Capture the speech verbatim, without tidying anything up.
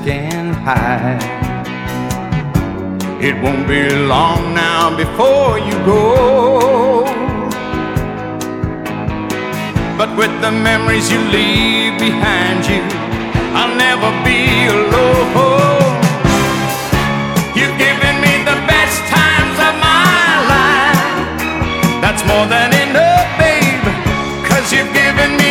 and hide. It won't be long now before you go, but with the memories you leave behind you, I'll never be alone. You've given me the best times of my life. That's more than enough, babe, 'cause you've given me